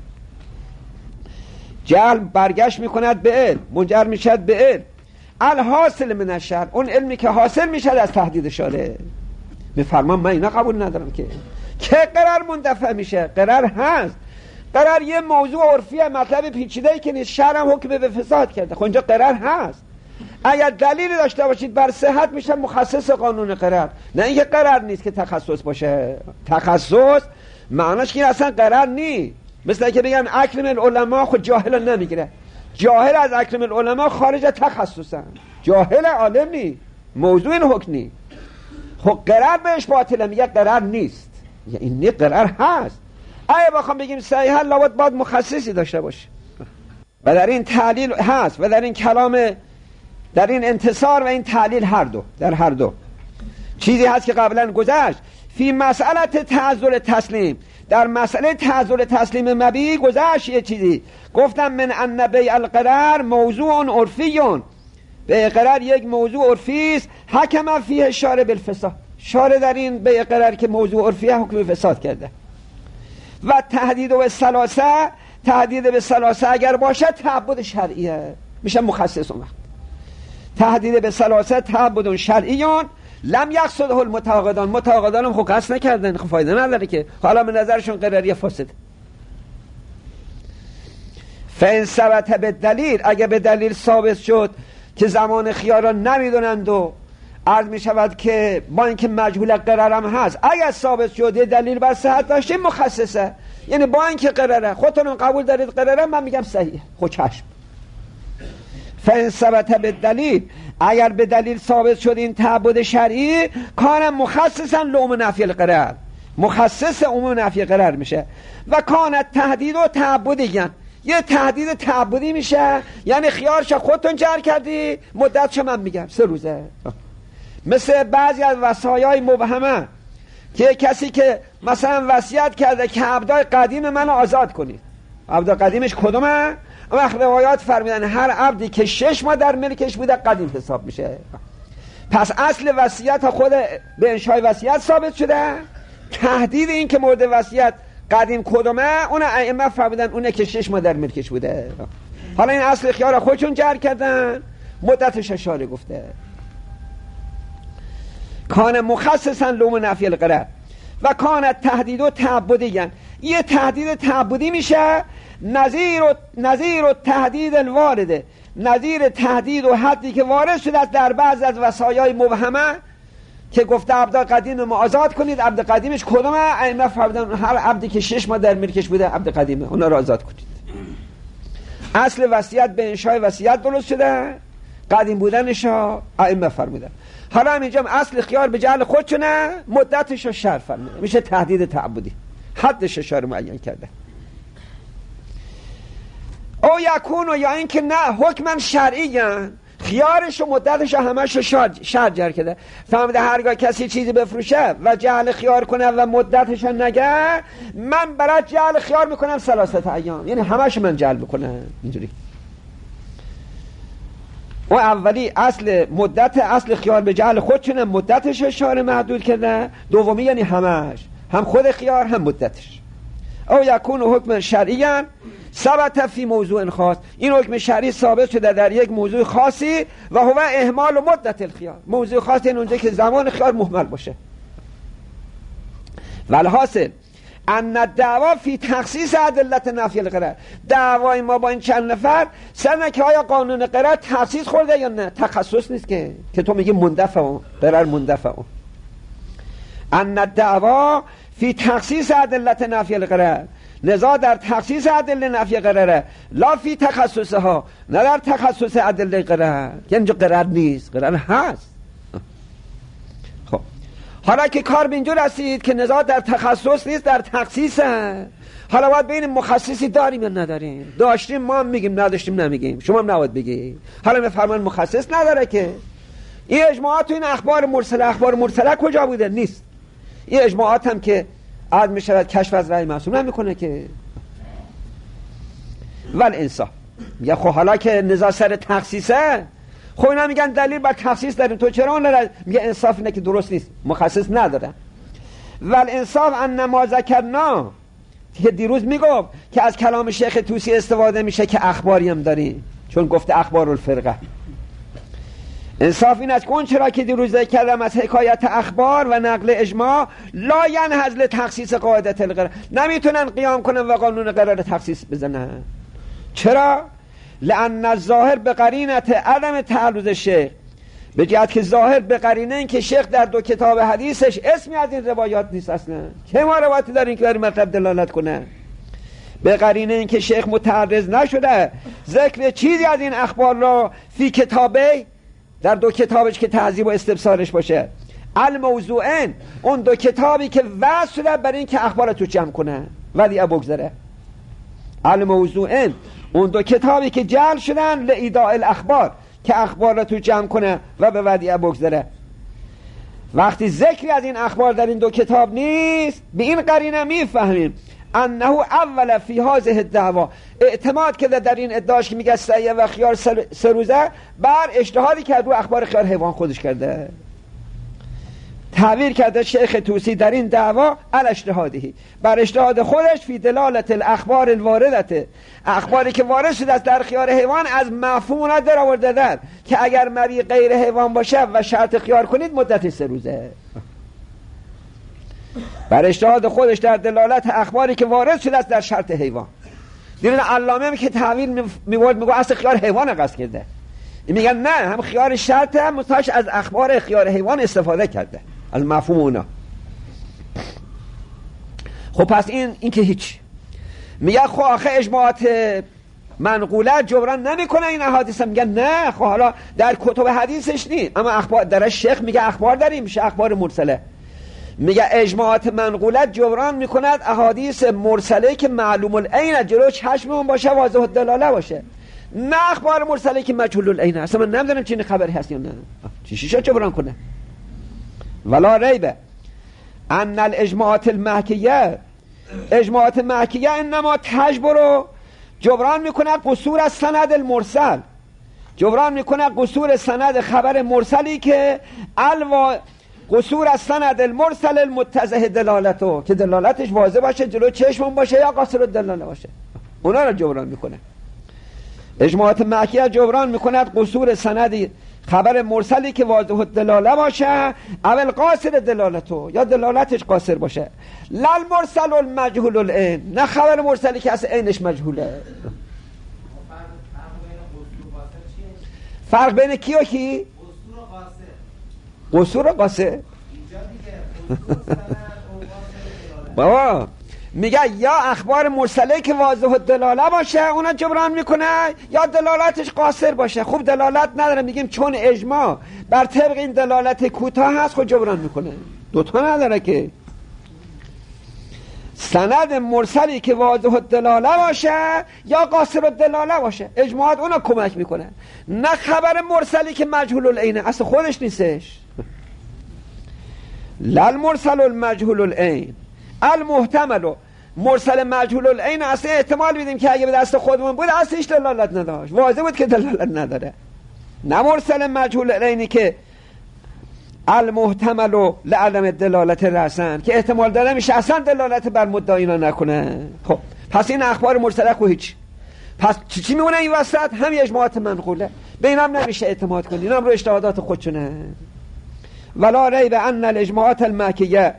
جهل برگشت میکند به علم، منجر میشد به علم. الحاصل من الشرع، اون علمی که حاصل میشد از تهدید شارع. میفرمان من اینا قبول ندارم که که قرار مندفع میشه. قرار هست، قرار یه موضوع عرفیه، مطلب پیچیده‌ای که نیست، شرع هم حکم به فساد کرده. خب اینجا قرار هست، اگر دلیلی داشته باشید بر صحت میشه مخصص قانون قرار، نه اینکه قرار نیست که تخصص باشه. تخصص معناش که اصلا قرار نیست. مثل که بگن اکرم العلماء، خود جاهل نمیگیره. جاهل از اکرم العلماء خارج تخصصن، جاهل عالم نی، موضوع این حکم نی. خب قرار بهش باطله، میگه قرار نیست، یا این نی قرار هست. اگه بخوام بگیم صحیحا لابد باید مخصصی داشته باشه. و در این تعلیل هست و در این کلام، در این انتصار و این تعلیل، هر دو، در هر دو چیزی هست که قبلا گذشت. فی مسئله تعذر تسلیم، در مسئله تعذر تسلیم مبی گذشت یه چیزی، گفتم من ان بیع القرار موضوع عرفیون، بیع قرار یک موضوع عرفی است، حکم فیه شارع بالفساد، شارع در این بیع قرار که موضوع عرفیه حکم فساد کرده. و تهدید به ثلاثه، تهدید به ثلاثه اگر باشه تعبد شرعیه، میشه مخصص اون وقت. تهدید به ثلاثه تعبد شرعیون لم یقصده المتعاقدان، متعاقدان هم خب قصد نکردن، خب فایده نداره که، حالا به نظرشون قراری فاسد. فین ثبت به دلیل، اگه به دلیل ثابت شد که زمان خیار را نمیدونند و عرض می شود که با اینکه مجهول قرارم هست، اگه ثابت شد یه دلیل بر صحت داشته مخصصه، یعنی با اینکه قراره خودتون قبول دارید قراره، من میگم صحیح، خود چشم. فین ثبت به دلیل، اگر به دلیل ثابت شد این تعبد شرعی، کان مخصصا لعموم نفی القرار، مخصص عموم نفی قرار میشه. و کان تهدید و تعبدی، یه تهدید تعبدی میشه، یعنی خیارش خودتون جر کردی، مدتش من میگم سه روزه. مثل بعضی از وصایای مبهمه که کسی که مثلا وصیت کرده که عبدای قدیم منو آزاد کنید، عبدای قدیمش کدومه؟ وقت روایات فرمیدن هر عبدی که شش ماه در ملکش بوده قدیم حساب میشه. پس اصل وصیت خود به انشای وصیت ثابت شده، تهدید این که مورد وصیت قدیم کدومه، اون ائمه فرمیدن اونه که شش ماه در ملکش بوده. حالا این اصل خیار خودشون جر کردن، مدتش اشاره گفته. کان مخصصا لعموم نفی القرار و کان تهدید و تعبدی، یه تهدید تعبدی میشه نظیر و نظیر و تهدید الوارده، نظیر تهدید و حدی که وارد شده است در بعض از وصایای مبهمه که گفته عبد قدیم ما آزاد کنید، عبد قدیمش کدومه؟ ائمه فرمودن هر عبدی که شش ماه در ملکش بوده عبد قدیمه، اونا رو آزاد کنید. اصل وصیت به انشای وصیت درست شده، قدیم بودنش ائمه فرمودن. حالا هم اینجا اصل خیار به جعل خودشونه، مدتش رو شرع فرموده، میشه تهدید تعبدی، حدش شرع معین کرده. او یکون و یا این که نه حکمن شرعی، خیارش و مدتش و همش رو شرع جر کرده. فهمده هرگاه کسی چیزی بفروشه و جعل خیار کنه و مدتش نگه، من برای جعل خیار میکنم ثلاثت ایام، یعنی همش من جعل بکنم اینجوری. و اولی اصل مدت، اصل خیار به جعل خودشونه، مدتش رو شارع محدود کرده. دومی یعنی همش، هم خود خیار هم مدتش. او یکون حکم شرعی ثبت فی موضوع خاص، این حکم شرعی ثابت شده در یک موضوع خاصی و هو اهمال و مدت الخیار، موضوع خاصی این اونجا که زمان خیار مهمل باشه. والحاصل ان الدعوا فی تخصیص ادله نفی القرار، دعوای ما با این چند نفر سر که آیا قانون قرار تخصیص خورده یا نه، تخصص نیست که که تو میگی مندفع اون قرار مندفع اون. ان الدعوا فی تخصیص ادله نفی القرار، نزاع در تخصیص ادله نفی قراره، لا فی تخصصها، نه در تخصص ادله قرار، که اینجا قرار نیست، قرار هست. خب حالا که کار به اینجا رسید که نزاع در تخصص نیست، در تخصیصه، حالا باید ببینیم مخصصی داریم یا نداریم. داشتیم ما هم میگیم، نداشتیم نمیگیم، شما هم نباید بگید. حالا میفرمان مخصص نداره که این اجماعات و این اخبار مرسله، اخبار مرسله کجا بوده؟ نیست. این اجماعات هم که عاد می شود کشف از رأی معصوم نمیکنه که. ول انصاف. میگه خب حالا که نزاع سر تخصیصه، خب اینا میگن دلیل بر تخصیص داریم، تو چرا اون را؟ میگه انصاف اینه که درست نیست، مخصص نداره. ول انصاف ان ما ذکرنا، که دیروز میگفت که از کلام شیخ طوسی استفاده میشه که اخباری هم داریم، چون گفته اخبار الفرقه. انصاف این است که اون چرا که دیروز ذکر کردم از حکایت اخبار و نقل اجماع لا ینهض لتخصیص قاعده القرار، نمیتونن قیام کنن و قانون قرار تخصیص بزنن. چرا؟ لان الظاهر به قرینت عدم تعرض شیخ، به جهت که ظاهر به قرینه این که شیخ در دو کتاب حدیثش اسمی از این روایات نیست اصلا. چه ما روایتی داریم که بر مطلب دلالت کنه؟ به قرینه این که شیخ متعرض نشده ذکر چیزی از این اخبار را فی کتابه، در دو کتابش که تهذیب و استبصارش باشه، الموضوعین، اون دو کتابی که وضع شده برای این که اخبار تو جمع کنه ودیعه بگذاره. الموضوعین، اون دو کتابی که جعل شدن لایداء الاخبار، که اخبار تو جمع کنه و به ودیعه بگذاره. وقتی ذکری از این اخبار در این دو کتاب نیست، به این قرینه میفهمیم انه اول فی هذه الدعوا، اعتماد که در این ادعاش که میگه سعیه و خیار سه روزه بر اجتهادی که رو اخبار خیار حیوان خودش کرده، تعبیر کرده شیخ طوسی در این دعوا ال اجتهادی، بر اجتهاد خودش فی دلالت الاخبار الواردته، اخباری که وارد شده است در خیار حیوان از مفهوم در آورده در که اگر مری غیر حیوان باشه و شرط خیار کنید مدت سه روزه. بر اجتهاد خودش در دلالت اخباری که وارد شده است در شرط حیوان. دیدن علامه می که تعویل میورد میگه اصل خیار حیوان قصد کرده، میگن نه، هم خیار شرط هم مستاش از اخبار خیار حیوان استفاده کرده از مفهوم اونا. خب پس این این که هیچ. میگه خب آخه اجماعات منقوله جبران نمیکنه این احادیث، میگن نه خب حالا در کتب حدیثش نی، اما اخبار درش شیخ میگه اخبار داریم، میشه اخبار مرسله. میگه اجماعات منقولت جبران میکند احادیث مرسله که معلوم العین جلو چشممون باشه، واضح الدلاله باشه، نه اخبار مرسله که مجهول العین، اصلا من نمیدونم چه خبری هست یا نه، چی شیشه جبران کنه. ولا ریبه ان الاجماعات المحکیه، اجماعات محکیه انما تجبر، جبران میکنه قصور از سند المرسل، جبران میکنه قصور سند خبر مرسلی که الوا قصور از سند المرسل المتضح دلالتو، که دلالتش واضح باشه جلو چشمون باشه یا قاصر الدلاله باشه، اونا رو جبران میکنه. اجماعات محکیه جبران میکند قصور سند خبر مرسلی که واضح الدلاله باشه، اول قاصر دلالتو، یا دلالتش قاصر باشه. لل مرسل المجهول العین، نه خبر مرسلی که اصلا عینش مجهوله. فرق بین کی و کی؟ قصور و قاصر. بابا میگه یا اخبار مرسله که واضح الدلاله باشه اونا جبران میکنه، یا دلالتش قاصر باشه. خوب دلالت نداره، میگیم چون اجماع بر طبق این دلالت کوتاه هست خود جبران میکنه. دوتا نداره که سند مرسلی که واضح الدلاله باشه یا قاصر الدلاله باشه، اجماعات اونا کمک میکنه، نه خبر مرسلی که مجهول العین اصلا خودش نیستش. لل مرسل المجهول العین المحتمل، مرسل مجهول العین اصلا احتمال میدیم که اگه به دست خودمون بود اصلا هیچ دلالت نداشت، واضح بود که دلالت نداره. نه مرسل مجهول العینی که المحتمل لعدم دلالت رسن، که احتمال داره میشه اصلا دلالت بر مدعینا نکنه. خب پس این اخبار مرسله خو هیچ، پس چی چی میمونه این وسط؟ هم اجماعات منقوله، به اینم نمیشه اعتماد کنی، اینم رو اجتهادات خودشونه. ولا ریب ان الاجماعات المحکیه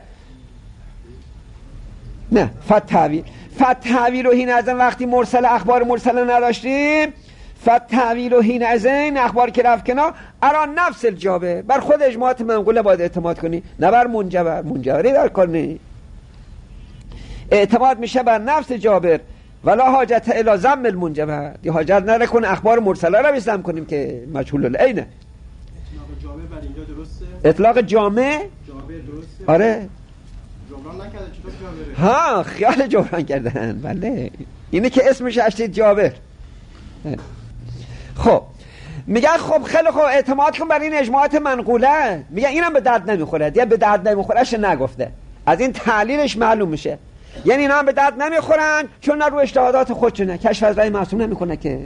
نه فتحویل فتحویل و هین از این وقتی مرسل اخبار مرسله نداشتیم، فتحویل و هین از این اخبار که رفت کنار ارا نفس الجابر، بر خود اجماعات منقوله باید اعتماد کنی، نه بر منجبر، منجبری در کار نی، اعتماد میشه بر نفس جابر. ولا حاجت الی ذم المنجبر، دی حاجت نره کن اخبار مرسله رو بسم کنیم که مجهول العینه. اطلاق جامع بر اینجا درسته؟ اطلاق جامع جابر درسته؟ آره جبران نکرده، چطور جابره؟ ها خیال جبران کردن، بله اینه که اسمش اشتید جابر. خب میگن خب خیلی خوب اعتماد کن بر این اجماعات منقوله، میگن اینم به درد نمیخوره، دیگه به درد نمیخوره اش نگفته، از این تعلیلش معلوم میشه یعنی اینا هم به درد نمیخورن چون نه رو اجتهادات خودشونه، کشف از رأی معصوم نمیکنه که.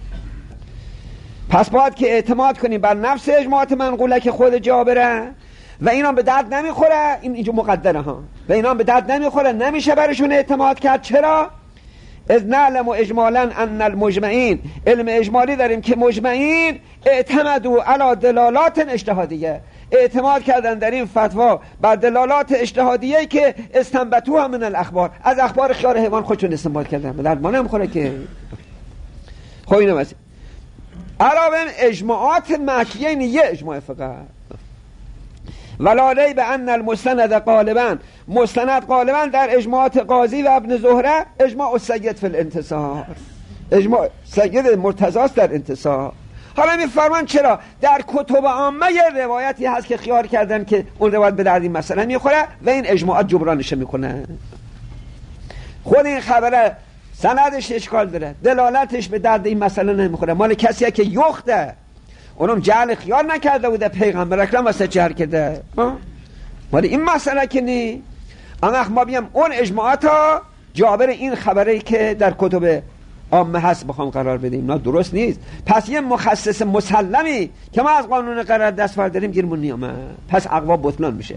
پس باید که اعتماد کنیم بر نفس اجماعات منقوله که خود جابره و اینا به درد نمیخوره. این اینجا مقدره ها. و اینا به درد نمیخوره، نمیشه برشون اعتماد کرد. چرا؟ از نعلم و اجمالا ان المجمعین، علم اجمالی داریم که مجمعین اعتمدوا علی دلالات اجتهادیه، اعتماد کردن در این فتوا بر دلالات اجتهادیه‌ای که استنبطوها من الاخبار، از اخبار خیار حیوان خودشون استنباط کردن. به درد ما نمیخوره که. خب اینه مثلا علاوه اجماعات مکیه، این یه اجماع فقط. ولا ریب ان المستند غالبا، مستند غالبا در اجماعات قاضی و ابن زهره اجماع السید فی الانتصار، اجماع سید مرتضی است در انتصار. حالا میفرمان چرا در کتب عامه یه روایتی هست که خیال کردن که اون روایت به درد این مسئله میخوره و این اجماعات جبرانش میکنه. خود این خبره سندش اشکال داره، دلالتش به درد این مسئله نمیخوره، مال کسیه که یخته، اونم جعل خیار نکرده بوده، پیغمبر اکرم واسه جهر کرده، مال این مسئله که نی. اما ما بیم اون اجماعات ها جابر این خبری که در کتب عامه هست بخوام قرار بدیم، نه درست نیست. پس یه مخصص مسلمی که ما از قانون قرار دست برداریم گیرمون نیامه، پس اقوا بطلان میشه.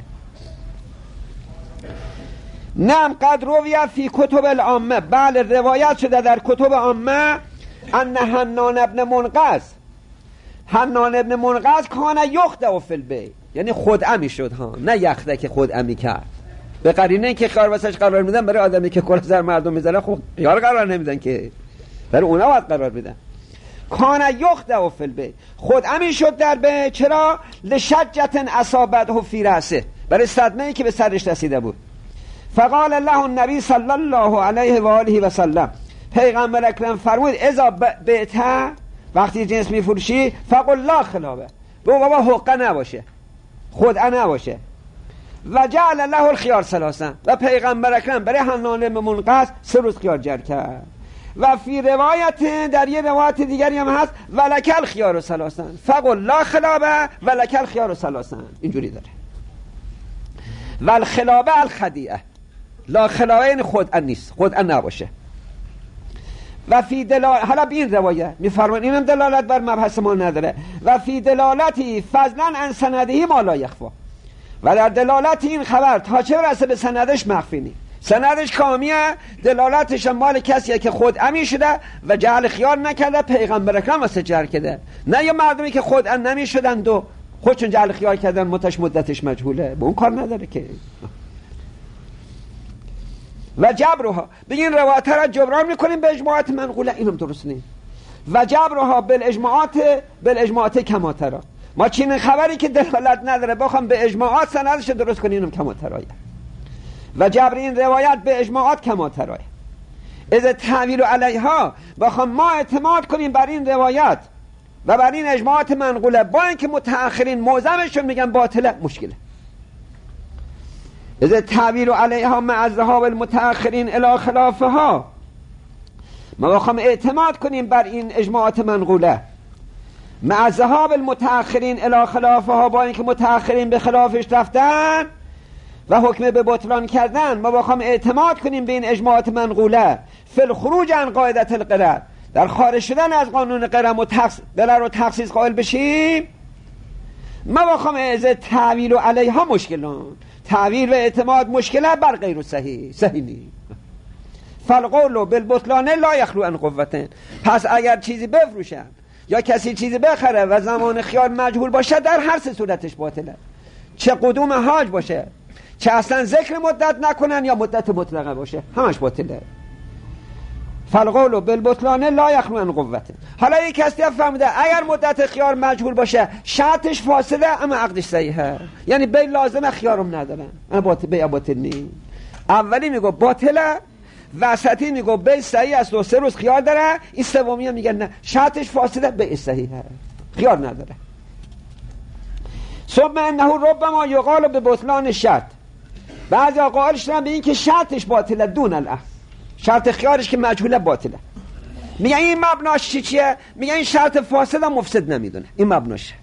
نعم قد رویه فی کتب العامه، بله روایت شده در کتب عامه ان حنان ابن منقذ، حنان ابن منقذ کان یخته فی البیت، یعنی خدعه میشد ها، نه یخته که خدعه میکرد. به قرینه که خیار واسش قرار میدن برای آدمی که کل زر مردم میزنه، خب خیار قرار نمیدن که، برای اونا باید قرار بدن. کان یخته فی البیت، خدعه میشد در بیت. چرا؟ لشجة اصابته فی رأسه، برای صدمه‌ای که به سرش رسیده بود. فقال الله النبی صلی الله علیه و آله و سلم، پیغمبر اکرم فرمود اذا بعته، وقتی جنس میفروشی فقل لا خلابه، بگو بابا حقه نباشه، خدعه نباشه. و جعل الله الخيار ثلاثا، و پیغمبر اکرم برای حنان بن منقذ سه روز خیار جر کرد. و فی روایت، در یه روایت دیگری هم هست ولک الخيار ثلاثا فقل لا خلابه ولک الخيار ثلاثا، اینجوری داره. والخلابه الخدیعه، لا خلابه این خدعه نیست، خدعه نباشه. و فی دلالت، حالا به این روایه میفرمان اینم دلالت بر مبحث ما نداره. و فی دلالتی فضلا عن سندهی ما لا یخفا، و در دلالت این خبر تا چه برسه به سندش مخفی نیست، سندش کامیه، دلالتش مال کسیه که خدعه میشده و جعل خیار نکرده، پیغمبر اکرم واسه جعل کرده، نه یه مردمی که خدعه نمیشدن و خودشون جعل خیار کردن متش مدتش مجهوله، به اون کار نداره که. و جبرها، بگین روایت را جبران میکنیم به اجماعات منقوله، اینم درست نیست. و جبرها بالاجماعات بالاجماعات کما ترا، ما چین خبری که دلالت نداره بخوام به اجماعات سندش درست کنیم، اینم کما ترایه. و جبر این روایت به اجماعات کما ترایه. از تعویل علیها، بخوام ما اعتماد کنیم بر این روایت و بر این اجماعات منقوله، با اینکه متأخرین معظمشون میگن باطله، مشکله. از تعویل علیها مع ذهاب المتأخرین الی خلافها، ما بخوام اعتماد کنیم بر این اجماعات منقوله مع ذهاب المتأخرین الی خلافها، با اینکه متأخرین به خلافش رفتن و حکم به بطلان کردن، ما بخوام اعتماد کنیم به این اجماعات منقوله فی الخروج عن قاعده القرر، در خارج شدن از قانون قرر و تخص... قرر و تخصیص قائل بشیم، ما بخوام از تعویل علیها مشکلون، تعویل و اعتماد مشکله بر غیر صحیح، صحیح نیست. فالقول بالبطلان لا یخلو عن قوة، پس اگر چیزی بفروشن یا کسی چیزی بخره و زمان خیار مجهول باشه، در هر سه صورتش باطله، چه قدوم حاج باشه، چه اصلا ذکر مدت نکنن یا مدت مطلقه باشه، همش باطله. فالقول بالبطلان لا یخلو عن قوة. حالا یک کسی فهمیده اگر مدت خیار مجهول باشه شرطش فاسده اما عقدش صحیحه، یعنی بی لازمه خیارم ندارن، اما باطل بی باطل نیست. اولی میگو باطله، وسطی میگو بی صحیح است و سه روز خیار داره، این سومی میگه نه شرطش فاسده بی صحیحه، خیار نداره. ثم انه ربما یقال به بطلان شرط، بعضی قائلش به این که شرطش باطله دون الاصل، شرط خیارش که مجهوله باطله. میگه این مبناش چی چیه؟ میگه این شرط فاسد هم مفسد نمیدونه، این مبناشه.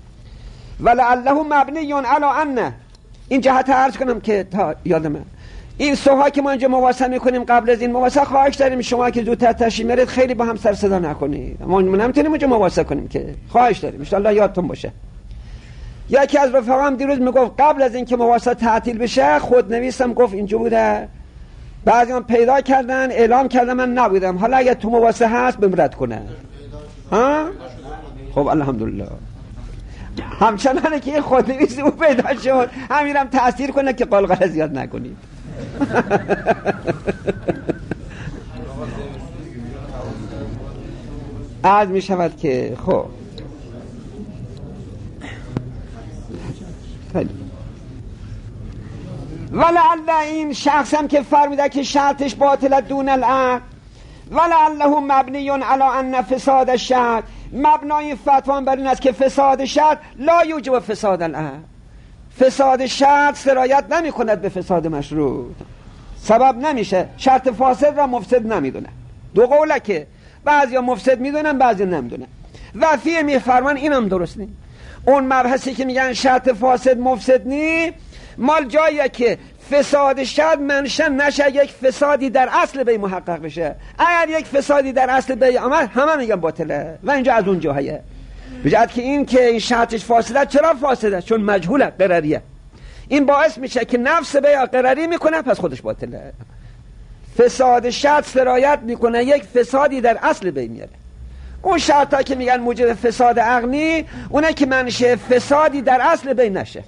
ولعله مبنی علی ان، این جهت عرض کنم که تا یادمه این سوها که ما اینجا مواسطه میکنیم قبل از این مواسطه خواهش داریم شما که زودتر تشریف میارید خیلی با هم سر صدا نکنید. ما نمیتونیم اینجا مواسطه کنیم که، خواهش داریم ان شاء الله یادتون باشه. یکی از رفقام دیروز میگفت قبل از اینکه مواسطه تعطیل بشه خود نویسم گفت اینجا بوده، بعضیام پیدا کردن اعلام کردن من نبودم، حالا اگه تو مواسطه هست بهم رد کنه. ها خب الحمدلله. همچنانه که خود نویسی او پیدا شد همینم تأثیر کنه که قلقله زیاد نکنید. عرض می شود که خب ولعل این شخصم که فرمیده که شرطش باطل دون العقل ولعله مبنی علی ان فساد الشرط، مبنای فتوان بر این است که فساد شرط لا یوجب فساد العقل، فساد شرط سرایت نمی کند به فساد مشروط، سبب نمیشه، شرط فاسد را مفسد نمیدونه. دو قوله که بعضی ها مفسد میدونن بعضی نمیدونن. و فیه میفرمان اینم درست نی، اون مبحثی که میگن شرط فاسد مفسد نی مال جاییه که فساد شرط منشه نشه یک فسادی در اصل بی محقق بشه. اگر یک فسادی در اصل بی آمد همه میگن باطله و اینجا از اون جاهایه بجد که این که این شرطش فاسده. چرا فاسده؟ چون مجهوله، قراریه. این باعث میشه که نفس بی قراری میکنه پس خودش باطله. فساد شرط سرایت میکنه یک فسادی در اصل بی میاره. اون شرط ها که میگن موجب فساد عقلی اونه که منشه فسادی در اصل بی نشه.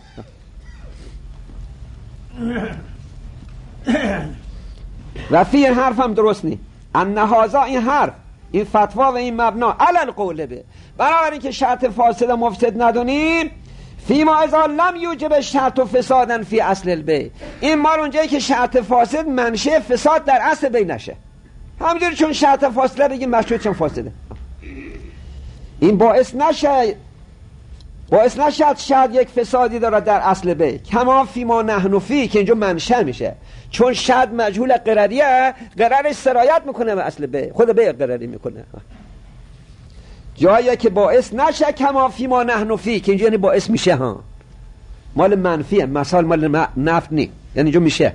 و فی حرف هم درست نی ان هذا این حرف این فتوا و این مبنا علل قول به بنابراین که شرط فاسد مفسد ندونیم فی ما اذا لم یوجب شرط و فسادا فی اصل البی، این مال اونجایی که شرط فاسد منشه فساد در اصل بی نشه. همینجوری چون شرط فاسده بگیم مشروط چون فاسده، این باعث نشه باعث نشد شاید یک فسادی داره در اصل بی کما فی ما نحن فی که اینجا منشه میشه، چون شاید مجهول قراریه قرارش سرایت میکنه به اصل بی، خود بی قراری میکنه. جایی که باعث نشه کما فی ما نحن فی که اینجا یعنی باعث میشه، ها مال منفیه، مثال مال نفت نی، یعنی اینجا میشه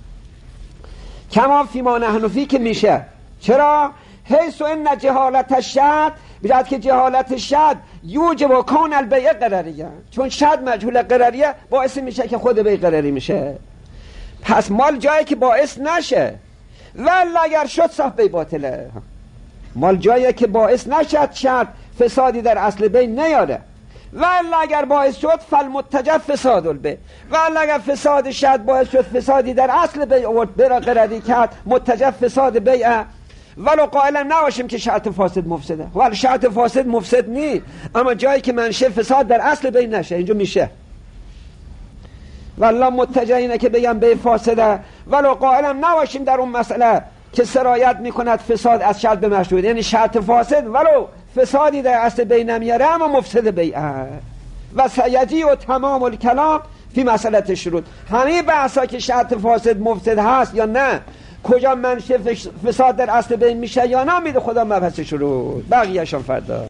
کما فی ما نحن فی که میشه. چرا؟ حیث ان جهالت الشرط، بجد که جهالت شد یوجب و کون البیع قراریه، چون شد مجهول قراریه باعث میشه که خود بیع قراری میشه. پس مال جایی که باعث نشه ولی اگر شد صح بی باطله. مال جایی که باعث نشد شد فسادی در اصل بی نیاره ولی اگر باعث شد فالمتجب فساد البیع، ولی اگر فساد شد باعث شد فسادی در اصل بیع آورد برا قراری کرد متجب فساد بیعه، ولو قائلا نباشیم که شرط فاسد مفسده، ولی شرط فاسد مفسد نی، اما جایی که منشه فساد در اصل بی نشه اینجا میشه. والله متجه اینه که بگم بی فاسده، ولو قائلا نباشیم در اون مسئله که سرایت میکند فساد از شرط به مشروط، یعنی شرط فاسد ولو فسادی در اصل بی نمیاره اما مفسد بیعه. و سیجی و تمام الکلام فی مسئله شروط، همه بحثا که شرط فاسد مفسد هست یا نه، کجا منشه فساد در اصل بین میشه یا نه، میده خدا مبحث شروط، بقیه‌شان فردا.